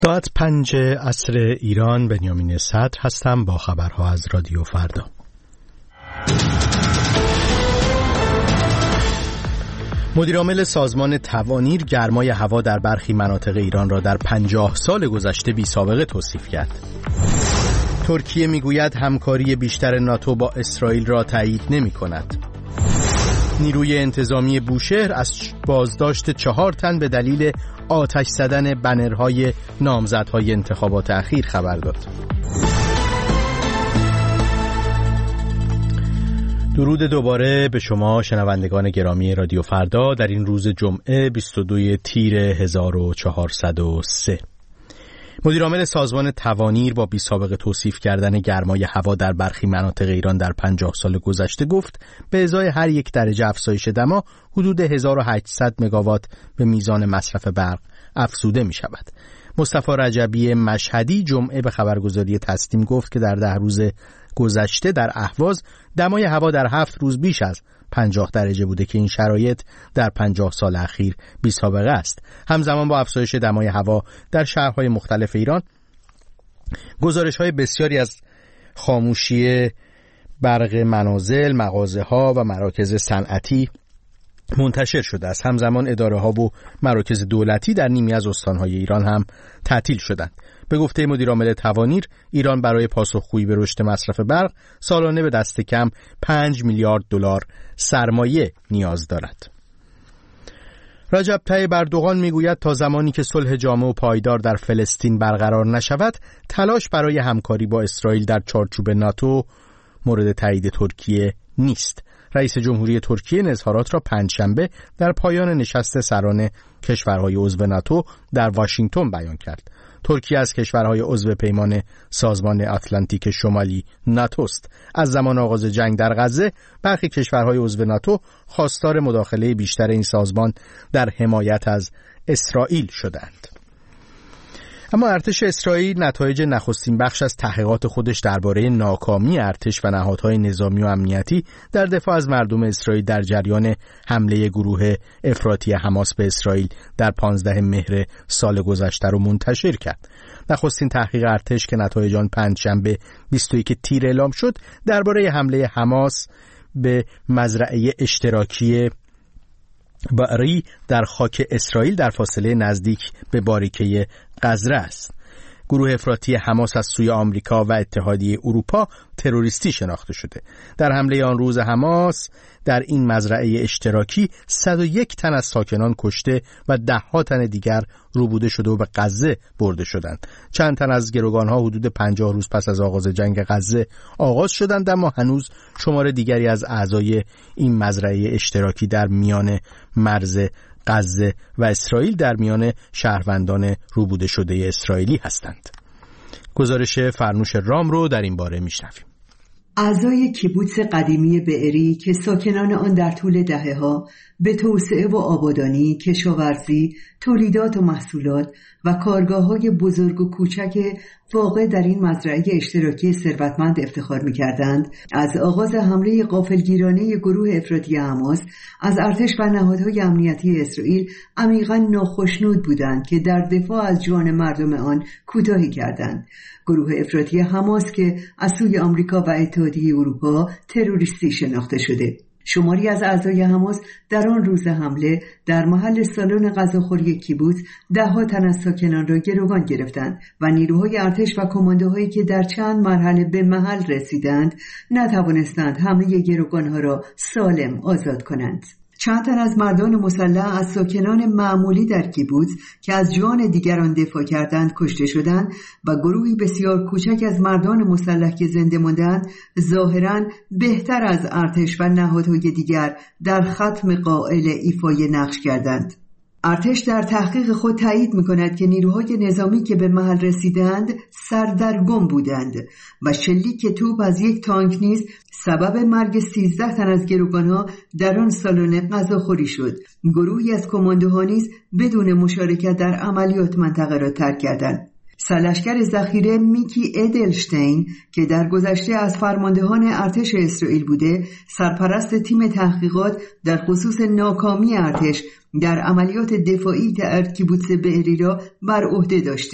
ساعت 5 عصر ایران. بنیامین صدر هستم با خبرها از رادیو فردا. مدیرعامل سازمان توانیر گرمای هوا در برخی مناطق ایران را در 50 سال گذشته بی‌سابقه توصیف کرد. ترکیه میگوید همکاری بیشتر ناتو با اسرائیل را تایید نمی‌کند. نیروی انتظامی بوشهر از بازداشت 4 تن به دلیل آتش زدن بنرهای نامزدهای انتخابات اخیر خبر داد. درود دوباره به شما شنوندگان گرامی رادیو فردا در این روز جمعه 22 تیر 1403. مدیرعامل سازمان توانیر با بی‌سابقه توصیف کردن گرمای هوا در برخی مناطق ایران در 50 سال گذشته گفت به ازای هر 1 درجه افزایش دما حدود 1800 مگاوات به میزان مصرف برق افزوده می شود. مصطفی رجبی مشهدی جمعه به خبرگزاری تسنیم گفت که در 10 روز گذشته در اهواز دمای هوا در 7 روز بیش از 50 درجه بوده که این شرایط در 50 سال اخیر بی‌سابقه است. همزمان با افزایش دمای هوا در شهرهای مختلف ایران گزارش‌های بسیاری از خاموشی برق منازل، مغازه‌ها و مراکز صنعتی منتشر شده است. همزمان اداره‌ها و مراکز دولتی در نیمی از استان‌های ایران هم تعطیل شدند. به گفته مدیرعامل توانیر، ایران برای پاسخگویی به رشد مصرف برق سالانه به دست کم 5 میلیارد دلار سرمایه نیاز دارد. رجب طیب اردوغان میگوید تا زمانی که صلح جامع و پایدار در فلسطین برقرار نشود، تلاش برای همکاری با اسرائیل در چارچوب ناتو مورد تایید ترکیه نیست. رئیس جمهوری ترکیه اظهارات را پنجشنبه در پایان نشست سران کشورهای عضو ناتو در واشنگتن بیان کرد. ترکیه از کشورهای عضو پیمان سازمان اتلانتیک شمالی ناتو است. از زمان آغاز جنگ در غزه برخی کشورهای عضو ناتو خواستار مداخله بیشتر این سازمان در حمایت از اسرائیل شدند. اما ارتش اسرائیل نتایج نخستین بخش از تحقیقات خودش درباره ناکامی ارتش و نهادهای نظامی و امنیتی در دفاع از مردم اسرائیل در جریان حمله گروه افراطی حماس به اسرائیل در 15 مهر سال گذشته را منتشر کرد. نخستین تحقیق ارتش که نتایج آن پنجشنبه 21 تیر اعلام شد درباره حمله حماس به مزرعه اشتراکی باری در خاک اسرائیل در فاصله نزدیک به باریکه غزه است. گروه افراطی حماس از سوی آمریکا و اتحادیه اروپا تروریستی شناخته شده. در حمله آن روز حماس در این مزرعه اشتراکی 101 تن از ساکنان کشته و 10 تن دیگر روبوده شده و به غزه برده شدند. چند تن از گروگانها حدود 50 روز پس از آغاز جنگ غزه آغاز شدند، اما هنوز شمار دیگری از اعضای این مزرعه اشتراکی در میان مرز غزه و اسرائیل در میان شهروندان روبوده شده اسرائیلی هستند. گزارش فرنوش رام رو در این باره میشنویم. اعضای کیبوتس قدیمی بئری که ساکنان آن در طول دهه‌ها به توسعه و آبادانی، کشاورزی، تولیدات و محصولات و کارگاه‌های بزرگ و کوچک واقع در این مزرعه اشتراکی ثروتمند افتخار می‌کردند، از آغاز حمله غافلگیرانه گروه افراطی حماس از ارتش و نهادهای امنیتی اسرائیل عمیقاً ناخشنود بودند که در دفاع از جان مردم آن کوتاهی کردند. گروه افراطی حماس که از سوی آمریکا و اتحادیه اروپا تروریستی شناخته شده. شماری از اعضای حماس در آن روز حمله در محل سالن غذاخوری کیبوتس 10 تن از ساکنان را گروگان گرفتند و نیروهای ارتش و کماندوهایی که در چند مرحله به محل رسیدند نتوانستند همه گروگانها را سالم آزاد کنند. چند تن از مردان مسلح از ساکنان معمولی در کیبوتس که از جان دیگران دفاع کردند کشته شدند و گروهی بسیار کوچک از مردان مسلح که زنده ماندند ظاهراً بهتر از ارتش و نهادهای دیگر در ختم قائل ایفای نقش کردند. ارتش در تحقیق خود تایید می‌کند که نیروهای نظامی که به محل رسیدند سردرگم بودند و شلیک توپ از یک تانک نیز سبب مرگ 13 تن از گروگانها در آن سالن غذاخوری شد. گروهی از کماندوها نیز بدون مشارکت در عملیات منطقه را ترک کردند. سرلشکر ذخیره میکی ادلشتین که در گذشته از فرماندهان ارتش اسرائیل بوده، سرپرست تیم تحقیقات در خصوص ناکامی ارتش در عملیات دفاعی در کیبوتس بئری را بر عهده داشته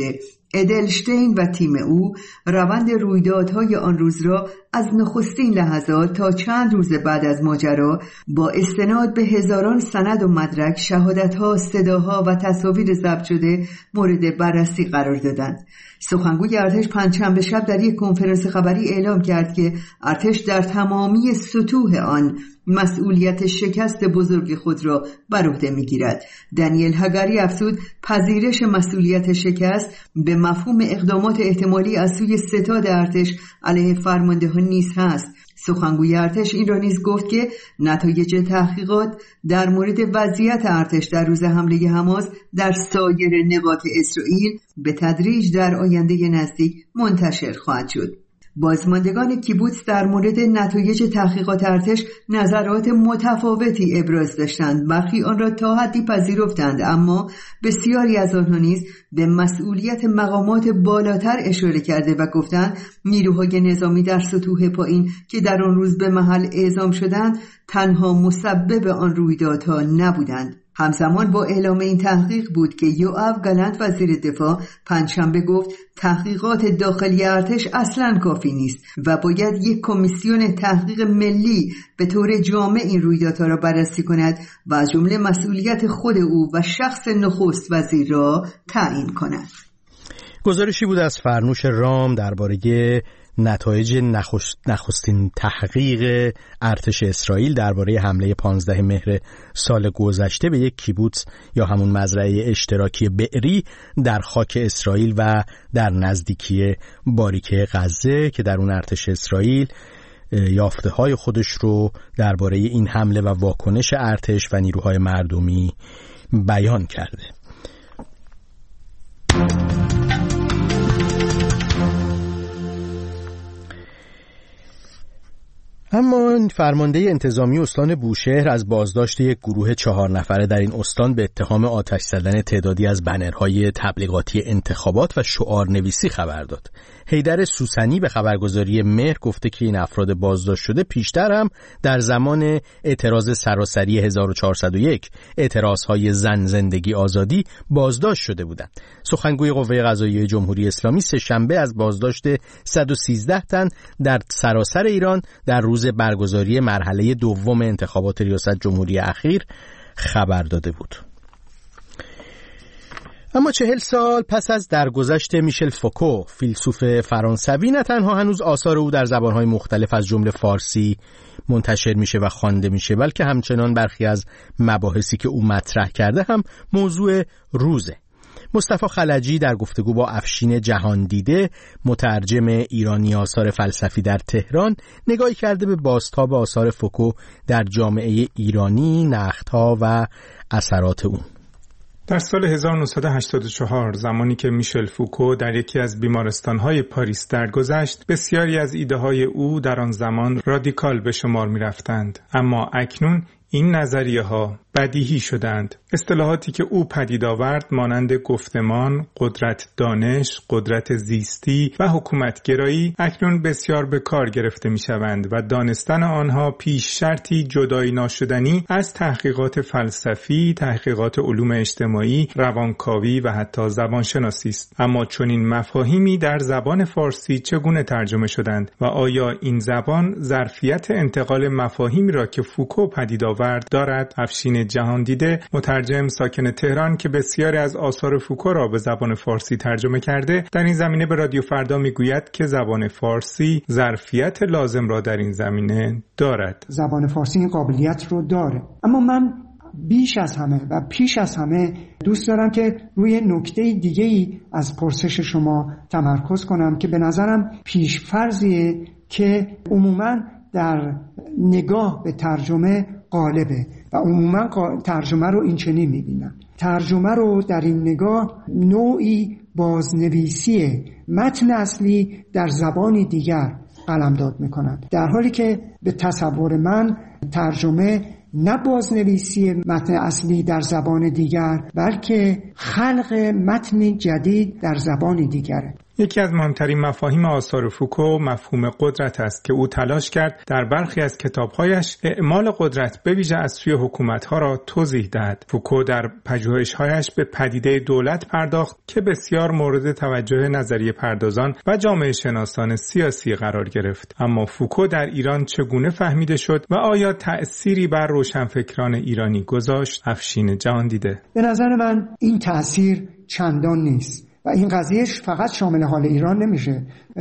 ادلشتین و تیم او روند رویدادهای آن روز را از نخستین لحظات تا چند روز بعد از ماجرا با استناد به هزاران سند و مدرک، شهادت‌ها، صداها و تصاویر ضبط شده مورد بررسی قرار دادند. سخنگوی ارتش پنجشنبه شب در یک کنفرانس خبری اعلام کرد که ارتش در تمامی سطوح آن مسئولیت شکست بزرگ خود را بر عهده می‌گیرد. دانیل هگاری افزود پذیرش مسئولیت شکست به مفهوم اقدامات احتمالی از سوی ستاد ارتش علیه فرماندهان نیز هست. سخنگوی ارتش این را نیز گفت که نتایج تحقیقات در مورد وضعیت ارتش در روز حمله حماس در سایر نقاط اسرائیل به تدریج در آینده نزدیک منتشر خواهد شد. بازماندگان کیبوتس در مورد نتایج تحقیقات ارتش نظرات متفاوتی ابراز داشتند. برخی آن را تا حدی پذیرفتند، اما بسیاری از آنها نیز به مسئولیت مقامات بالاتر اشاره کرده و گفتند نیروهای نظامی در سطوح پایین که در آن روز به محل اعزام شدند تنها مسبب آن رویدادها نبودند. همزمان با اعلام این تحقیق بود که یوآو گالانت وزیر دفاع پنجشنبه گفت تحقیقات داخلی ارتش اصلاً کافی نیست و باید یک کمیسیون تحقیق ملی به طور جامع این رویدادها را بررسی کند و از جمله مسئولیت خود او و شخص نخست وزیر را تعیین کند. گزارشی بود از فرنوش رام درباره نتایج نخستین تحقیق ارتش اسرائیل درباره حمله 15 مهر سال گذشته به یک کیبوتس یا همون مزرعه اشتراکی بئری در خاک اسرائیل و در نزدیکی باریکه غزه که در اون ارتش اسرائیل یافته‌های خودش رو درباره این حمله و واکنش ارتش و نیروهای مردمی بیان کرده. اما فرمانده انتظامی استان بوشهر از بازداشت یک گروه 4 نفره در این استان به اتهام آتش زدن تعدادی از بنرهای تبلیغاتی انتخابات و شعار نویسی خبر داد. حیدر سوسنی به خبرگزاری مهر گفته که این افراد بازداشت شده پیشتر هم در زمان اعتراض سراسری 1401 اعتراضهای زن زندگی آزادی بازداشت شده بودند. سخنگوی قوه قضاییه جمهوری اسلامی سه‌شنبه از بازداشت 113 تن در سراسر ایران در روز برگزاری مرحله دوم انتخابات ریاست جمهوری اخیر خبر داده بود. اما 40 سال پس از درگذشت میشل فوکو، فیلسوف فرانسوی، نه تنها هنوز آثار او در زبانهای مختلف از جمله فارسی منتشر میشه و خوانده میشه، بلکه همچنان برخی از مباحثی که او مطرح کرده هم موضوع روزه. مصطفی خلجی در گفتگو با افشین جهاندیده، مترجم ایرانی آثار فلسفی در تهران، نگاهی کرده به بازتاب آثار فوکو در جامعه ایرانی، نقدها و اثرات او. در سال 1984 زمانی که میشل فوکو در یکی از بیمارستان‌های پاریس درگذشت، بسیاری از ایده‌های او در آن زمان رادیکال به شمار می‌رفتند، اما اکنون این نظریه‌ها بدیهی شدند. اصطلاحاتی که او پدید آورد مانند گفتمان، قدرت دانش، قدرت زیستی و حکومتگرایی اکنون بسیار به کار گرفته می‌شوند و دانستن آنها پیش شرطی جدایی ناشدنی از تحقیقات فلسفی، تحقیقات علوم اجتماعی، روانکاوی و حتی زبانشناسی است. اما چنین مفاهیمی در زبان فارسی چگونه ترجمه شدند و آیا این زبان ظرفیت انتقال مفاهیمی را که فوکو پدید آورد دارد؟ افشین جهاندیده، مترجم ساکن تهران که بسیاری از آثار فوکو را به زبان فارسی ترجمه کرده، در این زمینه به رادیو فردا میگوید که زبان فارسی ظرفیت لازم را در این زمینه دارد. زبان فارسی این قابلیت رو داره، اما من بیش از همه و پیش از همه دوست دارم که روی نکته دیگه‌ای از پرسش شما تمرکز کنم که به نظرم پیش‌فرضیه که عموماً در نگاه به ترجمه غالبه و عموما ترجمه رو این چنین میبینن. ترجمه رو در این نگاه نوعی بازنویسی متن اصلی در زبانی دیگر قلمداد میکنند، در حالی که به تصور من ترجمه نه بازنویسی متن اصلی در زبان دیگر بلکه خلق متن جدید در زبان دیگره. یکی از مهمترین مفاهیم آثار فوکو مفهوم قدرت است که او تلاش کرد در برخی از کتاب‌هایش اعمال قدرت به ویژه از سوی حکومت‌ها را توضیح دهد. فوکو در پژوهش‌هایش به پدیده دولت پرداخت که بسیار مورد توجه نظریه پردازان و جامعه شناسان سیاسی قرار گرفت. اما فوکو در ایران چگونه فهمیده شد و آیا تأثیری بر روشنفکران ایرانی گذاشت؟ افشین جهاندیده: به نظر من این تأثیر چندان نیست و این قضیهش فقط شامل حال ایران نمیشه.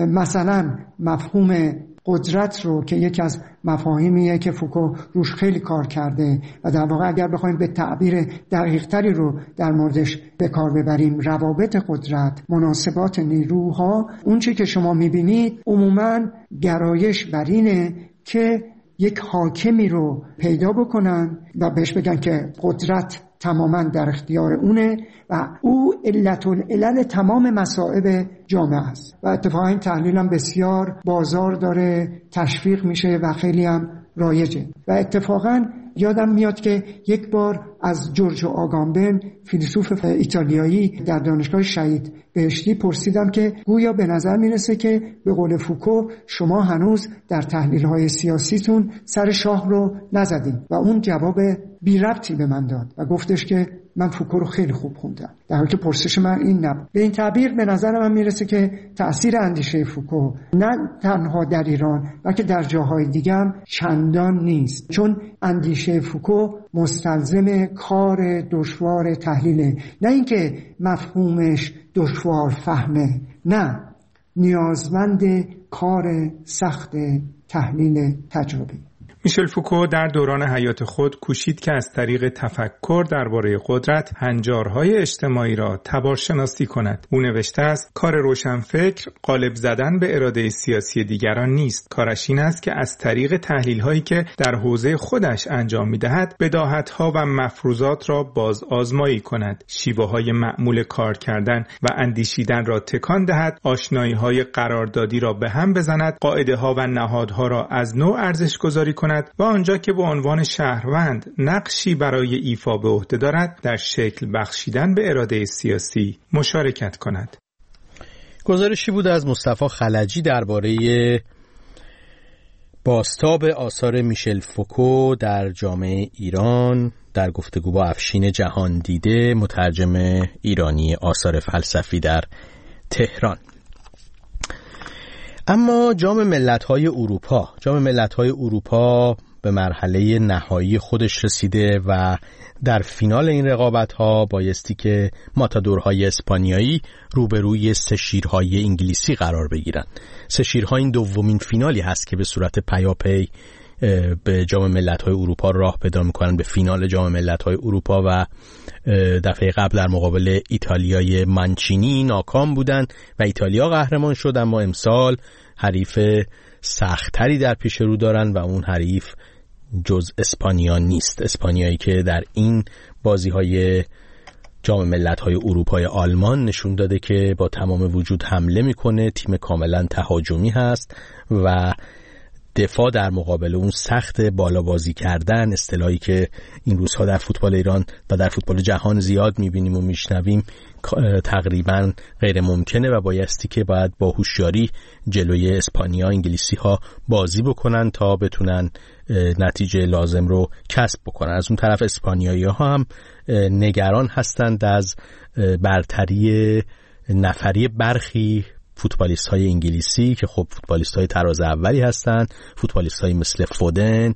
مثلا مفهوم قدرت رو که یکی از مفاهیمیه که فوکو روش خیلی کار کرده و در واقع اگر بخوایم به تعبیر دقیق‌تری رو در موردش به کار ببریم، روابط قدرت، مناسبات نیروها، اون چی که شما میبینید عموماً گرایش بر اینه که یک حاکمی رو پیدا بکنن و بهش بگن که قدرت تماما در اختیار اونه و او علت العلل تمام مصائب جامعه است و اتفاقا این تحلیل هم بسیار بازار داره، تشویق میشه و خیلی هم رایجه. و اتفاقا یادم میاد که یک بار از جورجو آگامبن فیلسوف ایتالیایی در دانشگاه شهید بهشتی پرسیدم که گویا به نظر میرسه که به قول فوکو شما هنوز در تحلیل‌های سیاسیتون سر شاه رو نزدین و اون جواب بی ربطی به من داد و گفتش که من فوکو رو خیلی خوب خوندم، در حالی که پرسش من این نبود. به این تعبیر به نظر من میرسه که تأثیر اندیشه فوکو نه تنها در ایران بلکه در جاهای دیگه هم چندان نیست، چون اندیشه فوکو مستلزم کار دشوار تحلیله، نه اینکه مفهومش دشوار فهمه، نه، نیازمند کار سخت تحلیل تجربی. میشل فوکو در دوران حیات خود کوشید که از طریق تفکر درباره قدرت هنجارهای اجتماعی را تبارشناسی کند. او نوشته است: کار روشنفکر غالب زدن به اراده سیاسی دیگران نیست. کارش این است که از طریق تحلیل‌هایی که در حوزه خودش انجام می‌دهد، بداهت‌ها و مفروضات را باز آزمایی کند، شیوه‌های معمول کار کردن و اندیشیدن را تکان دهد، آشنایی‌های قراردادی را به هم بزند، قاعده‌ها و نهادها را از نو ارزش‌گذاری کند و آنجا که به عنوان شهروند نقشی برای ایفا به عهده دارد در شکل بخشیدن به اراده سیاسی مشارکت کند. گزارشی بود از مصطفی خلجی درباره بازتاب آثار میشل فوکو در جامعه ایران در گفتگو با افشین جهاندیده، مترجم ایرانی آثار فلسفی در تهران. اما جام ملت‌های اروپا به مرحله نهایی خودش رسیده و در فینال این رقابت‌ها بایستی که ماتادورهای اسپانیایی روبروی سه شیرهای انگلیسی قرار بگیرند. سه شیرها این دومین فینالی هست که به صورت پیاپی به جام ملت‌های اروپا راه پیدا می‌کنن، به فینال جام ملت‌های اروپا، و دفعه قبل در مقابل ایتالیای مانچینی ناکام بودند و ایتالیا قهرمان شد. اما امسال حریف سخت‌تری در پیش رو دارن و اون حریف جز اسپانیا نیست. اسپانیایی که در این بازی‌های جام ملت‌های اروپای آلمان نشون داده که با تمام وجود حمله می‌کنه، تیم کاملا تهاجمی هست و دفاع در مقابل اون سخت، بالا بازی کردن، اصطلاحی که این روزها در فوتبال ایران و در فوتبال جهان زیاد می‌بینیم و میشنویم، تقریبا غیر ممکنه و بایستی که باید با هوشیاری جلوی اسپانیا، انگلیسی ها بازی بکنن تا بتونن نتیجه لازم رو کسب بکنن. از اون طرف اسپانیایی ها هم نگران هستند از برتری نفری برخی فوتبالیست های انگلیسی که خب فوتبالیست های تراز اولی هستند، فوتبالیست های مثل فودن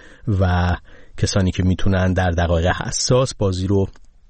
و کسانی که میتونن در دقایق حساس بازی رو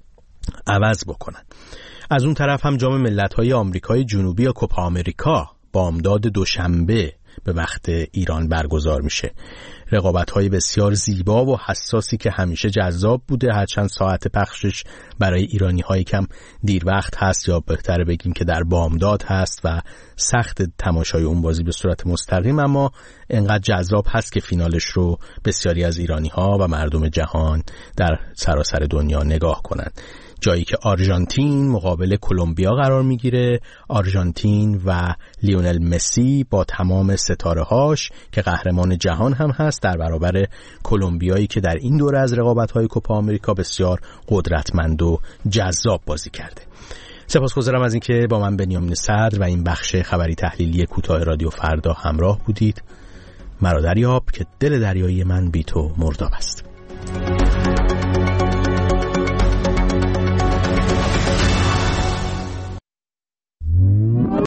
عوض بکنن. از اون طرف هم جام ملت‌های آمریکای جنوبی یا کوپا آمریکا بامداد دوشنبه به وقت ایران برگزار میشه. رقابت‌های بسیار زیبا و حساسی که همیشه جذاب بوده، هرچند ساعت پخشش برای ایرانی‌ها کم دیر وقت هست، یا بهتره بگیم که در بامداد هست و سخت تماشای اون بازی به صورت مستقیم، اما انقدر جذاب هست که فینالش رو بسیاری از ایرانی‌ها و مردم جهان در سراسر دنیا نگاه کنند. جایی که آرژانتین مقابل کلمبیا قرار میگیره، آرژانتین و لیونل مسی با تمام ستاره‌هاش که قهرمان جهان هم هست در برابر کلمبیایی که در این دوره از رقابت‌های کوپا آمریکا بسیار قدرتمند و جذاب بازی کرده. سپاسگزارم از اینکه با من بنیامین صدر و این بخش خبری تحلیلی کوتاه رادیو فردا همراه بودید. مرا دریاب که دل دریایی من بی تو مرداب است.